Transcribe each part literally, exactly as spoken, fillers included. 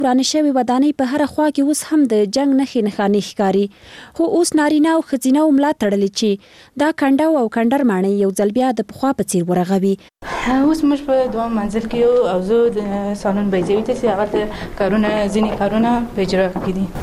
ورانې شوې ودانۍ په هره خوا کې اوس هم د جنگ نښې نښانې ښکاري، خو اوس نارینه او ښځینه ملا تړلې چې دا کنډو او کندر ماڼۍ یو ځل بیا د پخوا په څیر ورغوي. اوس موږ په دوه منزل کې یو او زه د سالون بیضوي ته چې هغه کارونه ځینې کارونه په اجرا کې دي.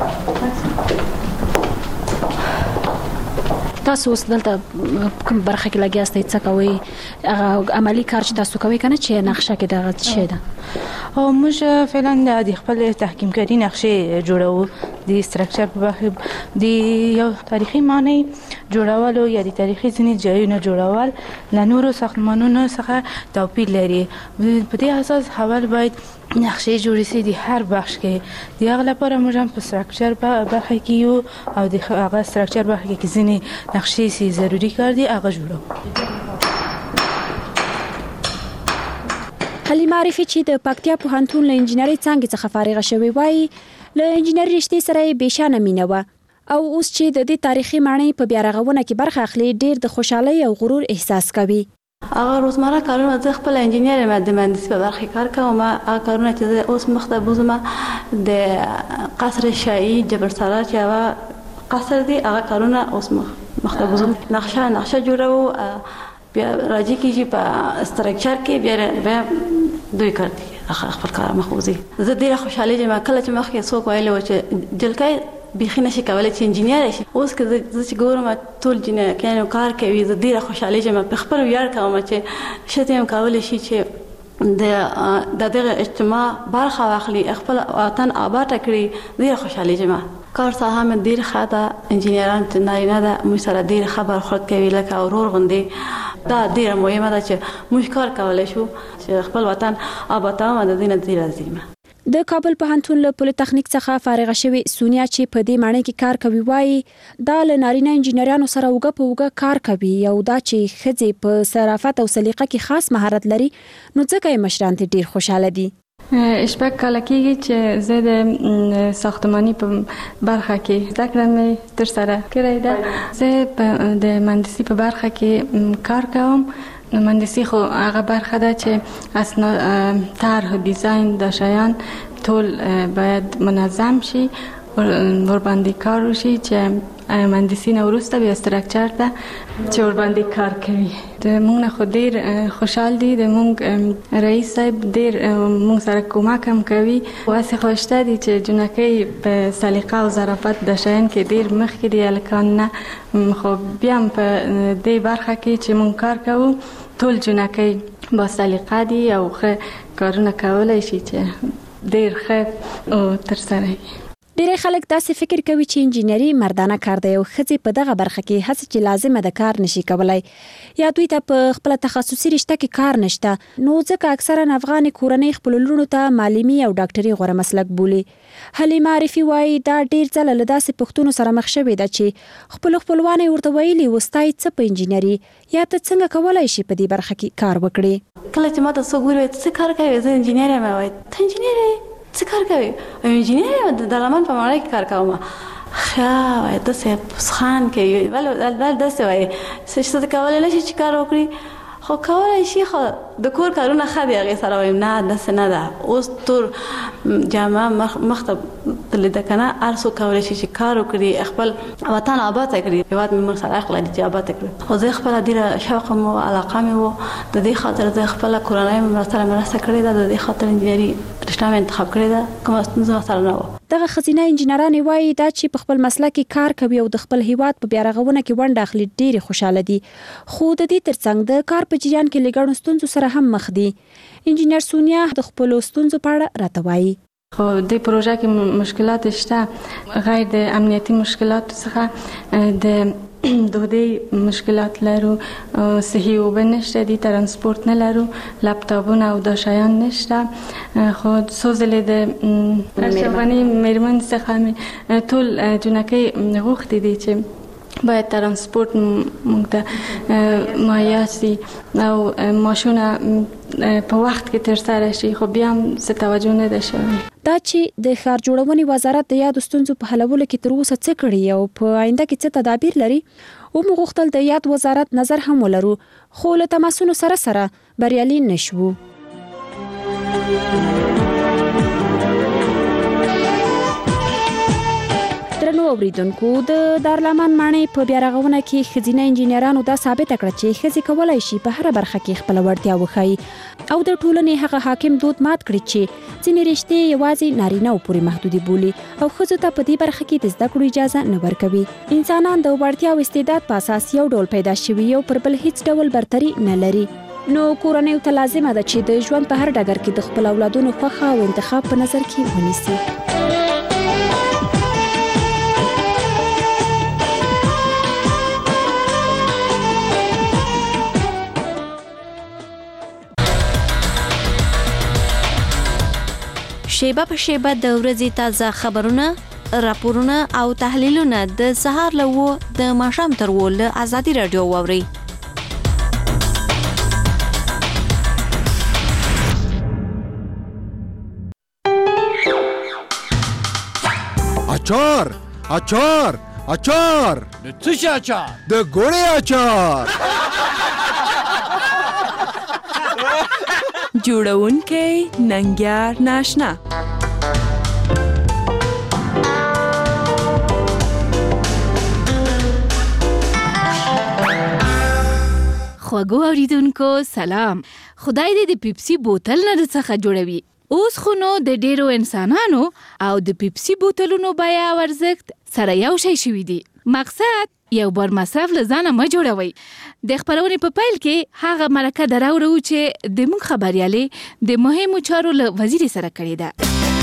تاسو اوس دلته کوم برخه کې لګیاستئ، څه کوئ؟ هغه عملی کار چې تاسو کوئ کنه چې نقشه کې دغه څه ده؟ او موږ فعلا د خپل تحکیم کاری نقشې جوړو، د استراکچر په برخه د یو تاریخي معنی جوړول یا د تاریخي ځینې ځایونه جوړول له نورو ساختمانونو څخه توپیر لري. په دې اساس اول باید نقشې جوړې شي د هر بخش کې. د هغه لپاره موږ هم په استراکچر برخه کې یو او د هغه استراکچر برخه کې ځینې نقشې سي ضروری کار دي هغه جوړو. حلیمه عارفي چې د پکتیا پوهنتون له انجینرۍ څانګې څخه فارغه شوې وایي، له انجینري رشتې سره یې بېشانه مینه وه او اوس چې د دې تاریخي ماڼۍ په بیا رغونه کې برخه اخلي ډېر د خوشحالۍ او غرور احساس کوي. هغه روزمره کارونه زه خپل انجینر یم، د مهندسي په برخه کار کوم. هغه کارونه چې زه اوس مخ ته بوزم د قصر شاهي جبر سالار چې هغه قصر دی، هغه کارونه اوس مخ ته بوزم. نقشه نقشه جوړو، بیا راځي کېږي په استراکچر کې بیا بیا دوی کار دي خپل کار مخوزي. زه ډیره خوشاله یم کله چې مخکې څوک ویل و چې جلکۍ بیخي نشي کولی چې انجینر شي. اوس که زه چې ګورم ټول جنکیانو کار کوي، زه ډیره خوشاله یم، په خپل ویاړ کوم چې ښځې هم کولی شي چې د دغه اجتماع برخه واخلي، خپل وطن آباد کړي. ډیره خوشاله یم. کار ساحه مې ډیر ښه ده، انجینران چې نارینه ده موږ سره ډیر ښه برخورد کوي لکه ورور غوندې. دا ډیره مهمه ده چې موږ کار کولی شو چې خپل وطن آباد کړو. د دې نه ډیره زیمه. د کابل پوهنتون له پولی تخنیک څخه فارغه شوې سونیا چې په دې ماڼۍ کې کار کوي وایي دا له نارینه انجینرانو سره اوږه په اوږه کار کوي، او دا چې ښځې په صرافت او سلیقه کې خاص مهارت لري نو ځکه یې مشران ته ډیر خوشحاله دي. شپږ کاله کېږي چې زه د ساختماني په برخه کې زده کړه مې ترسره کړې ده. زه د مهندسي په برخه کې کار کوم. مهندسي خو هغه برخه ده چې اسناد طرح ډیزاین د شیان ټول باید منظم شي، ورباندې کار وشي چې مهندسي نه وروسته بیا استراکچر ته چې ورباندې کار کوي. د موږ نه خو ډېر خوشحال دي، د موږ رئیس صاحب ډېر موږ سره کومک هم کوي. واسې خو شته دي چې جنکۍ په سلیقه او ظرافت د شیان کې ډېر مخکې دي هلکان نه، خو بیا هم په دې برخه کې چې موږ کار کوو ټول جنکۍ با سلیقه دي او ښه کارونه کولی شي چې ډېر ښه او ترسره وي. ډېری خلک داسې فکر کوي چې انجینري مردانه کار دی او ښځې په دغه برخه کې هڅه چې لازمه ده کار نشي کولای، یا دوی ته په خپله تخصصي رشته کې کار نشته، نو ځکه اکثرا افغانې کورنۍ خپلو لوڼو ته معلمي او ډاکټري غوره مسلک بولي. حلیمه عارفي وایي دا ډېر ځله له داسې پوښتنو سره مخ شوې ده چې خپلو خپلوانو یې ورته ویلي وستا څه په انجینري یا ته څنګه کولی شي په دې برخه کې کار وکړې. کله چې ما ته څوک وویل څه کار کوې، زه انجینر یم، وایي ته انجینر یې څه کار کوي؟ انجینر یم، د لمن په ماڼۍ کې کار کوم. ښه وایي داسې پسخان کوي، ولې داسې وایي څه کولی نه شي چې کار وکړي. خو کولی شي، خو د کور کارونه ښه دي. هغې سره وایم نه داسې نه ده. اوس تور جامه مخ ته تللې ده که نه، هر څوک کولی شي چې کار وکړي، خپل وطن آباد کړي. هېواد مې موږ سره اخلا دي چې آباد کړي. خو زه خپله ډېره شوق مې و، علاقه مې و، د دې خاطر زه خپله کورنۍ مې سره مرسته کړې ده. د دې خاطر انجینري رشته مې انتخاب کړې ده، کومه ستونزه سره نه وه. دغه ښځینه انجینرانې وایي دا چې په خپل مسلک کې کار کوي او د خپل هیواد په بیا رغونه کې ونډه اخلي ډېرې خوشحاله دي، خو د دې ترڅنګ د کار په جریان کې له ګڼو ستونزو سره هم مخ دي. انجینر سونیا د خپلو ستونزو په اړه راته وایي. خو د پروژه کې مشکلات شته، غیر د امنیتي مشکلاتو څخه د دودي مشکلات لرو، صحي اوبه نشته دي، ترانسپورت نه لرو، لپټاپونه او دا شیان نشته. خو څو ځلې د افغاني میرمن څخه ټول جنکۍ غوښتي دي چې باید ترانسپورت موږ ته مهیا شي او ماشونه په وخت کې ترسره شي، خو بیا هم څه توجه نه ده شوې. دا چې د ښار جوړونې وزارت د یادو ستونزو په حلولو کې تر اوسه څه کړي او په آینده کې څه تدابیر لري، ومو غوښتل د یاد وزارت نظر هم ولرو، خو له تماسونو سره سره بریالي نشو. اوریدونکو د دارالمان ماڼۍ په بیا رغونه کې ښځینه انجینرانو دا ثابته کړه چې ښځې کولی شي په هره برخه کې خپله وړتیا وښایي او د ټولنې هغه حاکم دود مات کړي چې ځینې رشتې یوازې نارینه‌و پورې محدودې بولي او ښځو ته په دې برخه کې د زده کړو اجازه نه ورکوي. انسانان د وړتیا او استعداد په اساس یو ډول پیدا شوي یو پر بل هیڅ ډول برتري نه لري. نو کورنیو ته لازمه ده چې د ژوند په هر ډګر کې د خپل اولادونو خوښه او انتخاب په نظر کې ونیسي. شیبه په شیبه د ورځې تازه خبرونه، راپورونه او تحلیلونه د سهار له اوو د ماښام تر اوو له ازادي راډیو واورئ. اچار اچار اچار د څه شي اچار؟ د ګوړې اچار. جوړونکی ننګیار ناشنا. خوږو اوریدونکو سلام. خدای دې د پیپسي بوتل نه څخه جوړوي. اوس خو نو د ډیرو انسانانو او د پیپسي بوتلونو بیا او ارزښت سره یو شی شوي دي. مقصد یو بار مصرف له ځانه مه جوړوئ. د خپرونې په پیل کې هغه مرکه دراوړو چې د موږ خبریالې د مهمو چارو له وزیر سره کړې ده.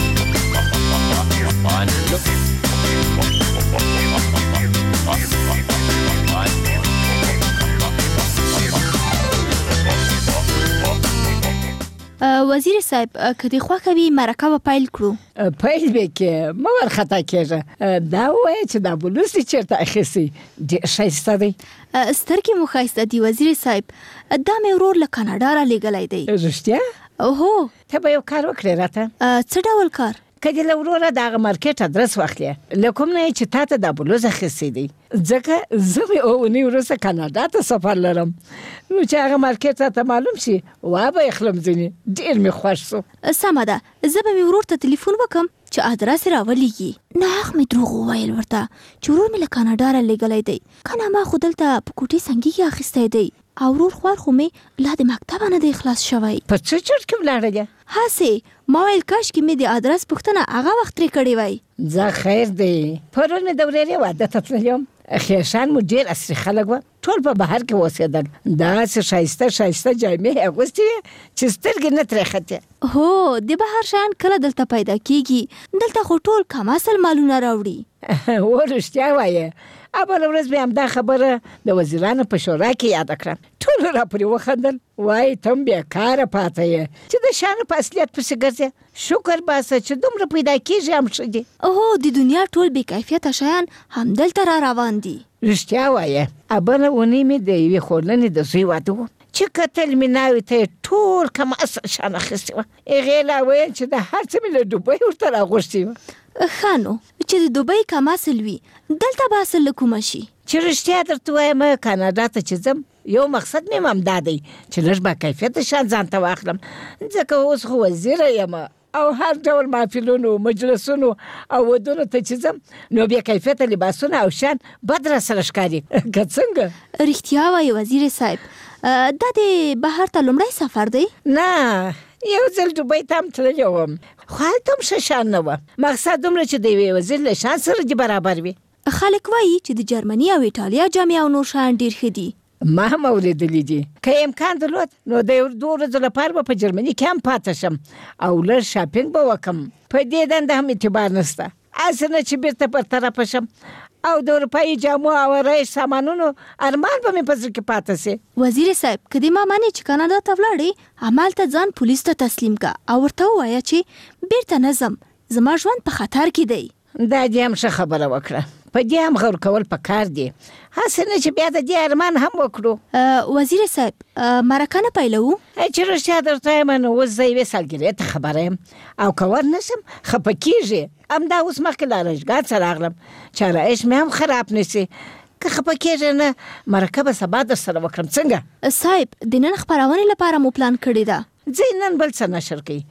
وزیر صاحب کدی خوښه وي مرکه به پیل کړو؟ پیل به کې مه ورخطا کېږه. دا ووایه چې دا بلوز دې چېرته اخیستی؟ ډېر ښایسته دی. سترګې مو ښایسته دي وزیر صاحب. دا مې ورور له کاناډا رالیږلی دی. رښتیا؟ هو. ته به یو کار وکړې راته. څه ډول کار؟ که دې له وروره د هغه مارکېټ ادرس واخلې له کوم نه یې چې تا ته دا بلوز اخیستی دی، ځکه زه مې اوه اونۍ وروسته کاناډا ته سفر لرم، نو چې هغه مارکېټ راته معلوم شي وا به یې خلم ځینې. ډېر مې خوښ شو. سمه ده، زه به مې ورور ته تلیفون وکم چې ادرس یې راولیږي. نه حق مې دروغ وویل ورته چې ورور مې له کاناډا رالیږلی دی. که نه ما خو دلته په کوټې سنګي کې اخیستی دی او ورور خوار خو مې لا د مکتبه نه دی خلاص شوی. په څه چرت کې ولاړه؟ هسې ما ویل کاشکې مې د ادرس پوښتنه هغه وخت ترې کړې وای. ځه خیر دی. پرون مې د ورېرې واده ته تللی وم. خیشان مو ډېر عصري خلک وه، ټول په بهر کې اوسېدل. داسې ښایسته ښایسته جامې یې اغوستې وې چې سترګې نه ترې ختې. هو د بهر شیان کله دلته پیدا کېږي، دلته خو ټول کم اصل مالونه راوړي. و رښتیا وایې. بله ورځ مې همدا خبره د وزیرانو په شورا کې یاده کړه. ټولو را پرې وخندل. وایي ته هم بېکاره پاته یې چې د شیانو په اصلیت پسې ګرځې. شکر باسه چې دومره پیدا کېږي هم ښه دي. هو د دنیا ټول بې کیفیته شیان همدلته را روان دي. رښتیا وایې. بله اونۍ مې د یوې خورلنې د زوی واده و چې کتل مې ناوې ته یې ټول کم اصل شیان اخیستې وه. هغې لا ویل چې د هر څه مې له دوبۍ ورته راغوښتې وه. ښه نو چې د دوبۍ کم اصل وي دلته به اصل له کومه شي؟ چې رښتیا درته وایم کاناډا ته چې ځم یو مقصد مې همدا دی چې لږ با کیفیته شیان ځان ته واخلم، ځکه اوس خو وزیره یم او هر ډول محفلونو مجلسونو او ودونو ته چې ځم نو بیا کیفیته لباسونه او شیان بد را سره ښکاري. که څنګه؟ رښتیا وایي وزیر صاحب. دا د بهر ته لومړی سفر دی؟ نه، یو ځل دوبۍ ته هم تللی وم، خو هلته هم ښه شیان نه وه. مقصد دومره چې د یوې وزیر له شیان سره دې برابر وي. خلک وایي چې د جرمني او ایټالیا جامې او نور شیان ډېر ښه دي. ما هم اورېدلي دي. که امکان درلود نو د یو دوه ورځو لپاره به په جرمني کې هم پاته شم او لږ شاپینګ به وکړم. په دې دنده هم اعتبار نشته، هسې نه چې بیرته پر طرفه شم او د اروپایي جامو او آرایش سامانونو ارمان به مې په زړه کې پاته سي. وزیر صاحب که دې ما منې چې کاناډا ته ولاړې همالته ځان پولیس ته تسلیم که او ورته ووایه چې بیرته نه ځم، زما ژوند په خطر کې دی. دا دې هم ښه خبره وکړه. په دې هم غور کول پکار دي، هسې نه چې بیا د دې ارمان هم وکړو. وزیر صاحب مرکه نه پیلوو؟ چې رښتیا درته وایم نو اوس زه یوې سالګرې ته خبره یم او که ور نه شم خفه کېږي. همدا اوس مخکې له ارایشګاه څه راغلم چې ارایش مې هم خراب نه سي. که خفه کېږې نه مرکه به سبا در سره وکړم. څنګه؟ صاحب د نن خپرونې لپاره مو پلان کړې ده؟ ځئ نن بل څه نشر کوي.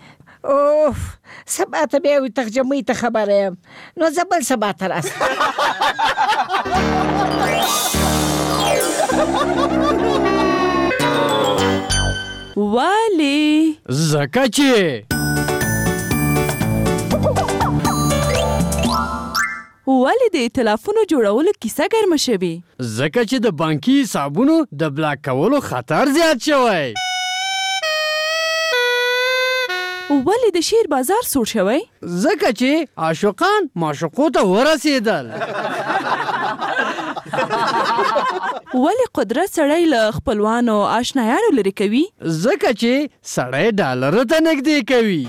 اوف سبا ته بیا وي تخجمۍ ته خبره یم نو زه بل سبا ته راسم ولې ځکه چې ولې د ائتلافونو جوړولو کیسه ګرمه شوې؟ ځکه چې د بانکي حسابونو د بلاک کولو خطر زیات شوی. ولې د شعر بازار سوړ شوی؟ ځکه چې عاشقان معشوقو ته ورسېدل. ولې قدرت سړی له خپلوانو آشنایانو لرې کوي؟ ځکه چې سړی ډالرو ته نږدې کوي.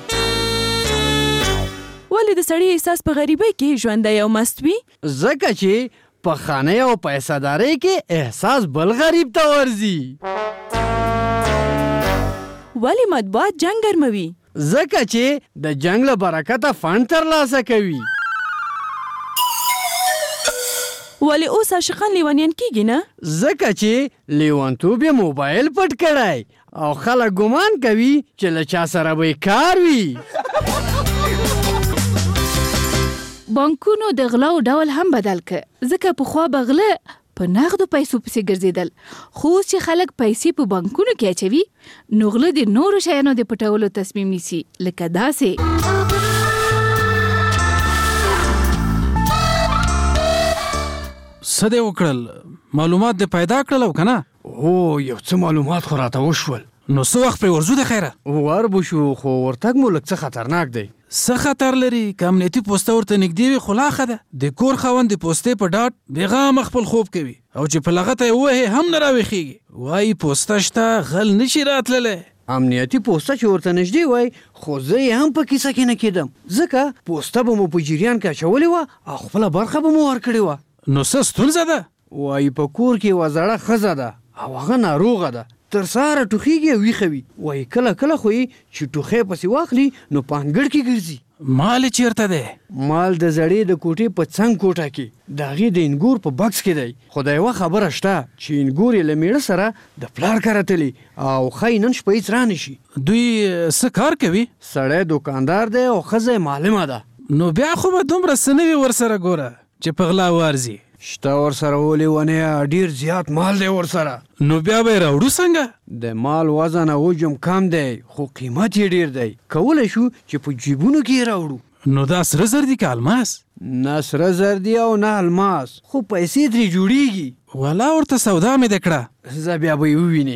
ولې د سړي احساس په غریبۍ کې ژوندی او مست وي؟ ځکه چې په خانۍ او پیسه‌دارۍ کې احساس بل غریب ته ورځي. ولې مطبوعات جنګ ګرموي؟ ځکه چې د جنګ له برکته فنډ ترلاسه کوي. ولې اوس عاشقان لیونیان کیږي نه؟ ځکه چې لیونتوب یې موبایل پټ کړی او خلک ګمان کوي چې له چا سره به یې کار وي. بانکونو د غلاو ډول هم بدل ک ځکه پخوا به غله په نغدو پیسو پسې ګرځېدل خو اوس چې خلک پیسې په بانکونو کې اچوي نو غله د نورو شیانو د پټولو تصمیم نیسي لکه داسې څه دې وکړل معلومات دې پیدا کړل او که نه؟ هو یو څه معلومات خو راته وشول. نو څه وخت پرې ورځو د خیره؟ وربو شو خو ورتګ مو لږ څه خطرناک دی. څه خطر لري؟ که امنیتي پوسته ورته نږدې وي خو لا ښه ده. د کور خاوند د پوستې په ډاډ بېغامه خپل خوب کوي او چې په لغته یې ووهې هم نه راویښېږي. وایي پوسته شته غل نشي راتللی. امنیتي پوسته چې ورته نږدې وای خو زه یې هم په کیسه کې نه کېدم ځکه پوسته به مو په جریان کې اچولې وه او خپله برخه به مو ورکړې وه. نو څه ستونزه ده؟ وایي په کور کې یوه زړه ښځه ده او هغه ناروغه ده تر سهاره ټوخېږي او ویښه وي. وایي کله کله خو یې چې ټوخی پسې واخلي نو په انګړ کې ګرځي. مال یې چېرته دی؟ مال د زړې د کوټې په څنګ کوټه کې د هغې د انګور په بکس کې دی. خو د یوه خبره شته چې انګور یې له میړه سره د پلار کره تلي او ښایي نن شپه هېڅ رانشي. دوی څه کار کوي؟ سړی دوکاندار دی او ښځه یې معلمه ده. نو بیا خو به دومره څه نه وي ورسره ګوره چې په غلا وارځي. شته ورسره ولې ونیه ډېر زیات مال دی ورسره. نو بیا به یې راوړو څنګه؟ د مال وزن او حجم کم دی خو قیمت یې ډېر دی. کولی شو چې په جیبونو کې یې راوړو. نو دا سره زر دي که الماس؟ نه سره زر دي او نه الماس خو پیسې ترې جوړیږي. والا ورته سودا مې ده کړه. زه بیا به یې ووینې.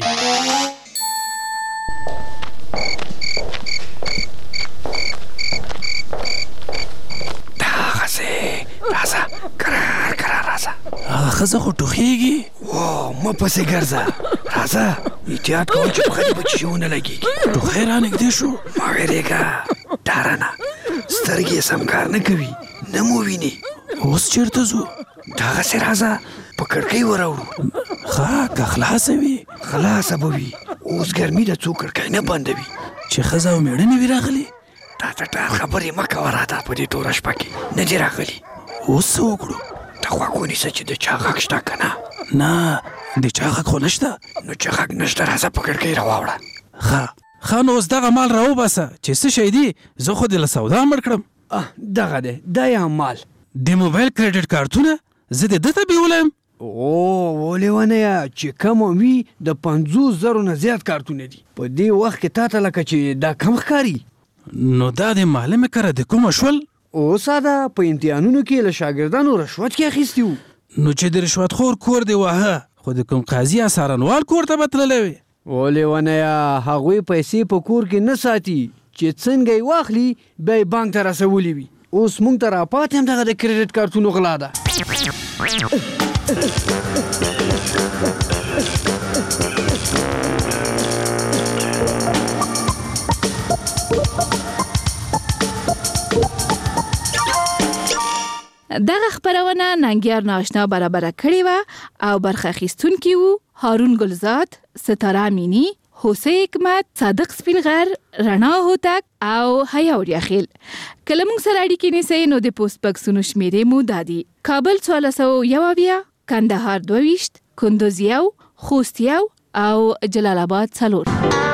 هغه ښځه خو ټوخېږي. واه مه پسې ګرځه راځه احتیاط کوه چې په خلي بچي ونه لګېږي. ټوخی را نږدې شو. مه وېرېږه ډاره نه سترګې یې سم کار نه کوي نه مو ویني. اوس چېرته ځو؟ دغسې راځه په کړکۍ وراوړو. ښه که خلاصه وي؟ خلاصه به وي اوس ګرمي ده څوک کړکۍ نه بندوي. چې ښځه او مېړه نه وي راغلي؟ تا ته ټال خبرې مه کوه راته په دې توره شپه کې نه دي راغلي. اوس څه وکړو؟ ته غوږ ونیسه چې د چا غږ شته که نه؟ نه د چا غږ خو نشته. نو چې غږ نشته راځه په کړکۍ راواوړه. ښه ښه نو اوس دغه مال راوباسه چې څه شی دی زه خو دې له سودا مړ کړم. دغه دی دا یې مال. د موبایل کریډټ کارتونه زه دې ده ته بیولایم. او ولې ونیه چې کم وي د پنځوس زرو نه زیات کارتونه دي په دې وخت کې تا ته لکه چې دا کم ښکاري. نو دا د معلمې کره د کومه شول؟ اوس دا په امتحانونو کې له شاګردانو رشوت کې اخیستي وو. نو چې د رشوت خور کور دی واهه خو د کوم قاضي یا څارنوال کور ته به تللی وي. ولې ونیه هغوی پیسې په کور کې نه ساتي چې څنګه یې واخلي بیا یې بانک ته رسولي وي. اوس موږ ته راپاتې هم دغه د کریډټ کارتونو غلا ده. دغه خبرونه ننګیار ناشنا برابر کړې وه او برخه اخیستونکي وو هارون ګلزاد، ستاره امینی، حسین حکمت، صادق سپینغر، رڼا هوتک او حیا وریاخیل. کله موږ سره اړیکې نیسئ نو د پوسټ بکسونو شمیرې مو دا دي: کابل څوارلس سوه یو اویا، کندهار دوه ویشت، کندوز یو، خوست یو او جلال آباد څلور.